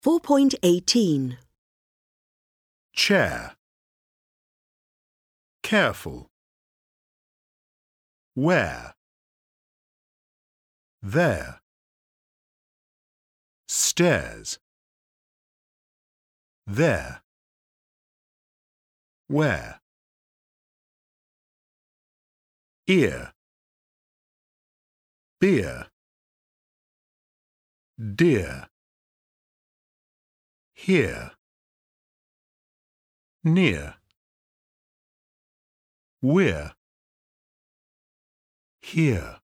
4.18. Chair. Careful. Where? There. Stairs. There. Where? Ear. Beer. Dear. Here. Near. We're. Here.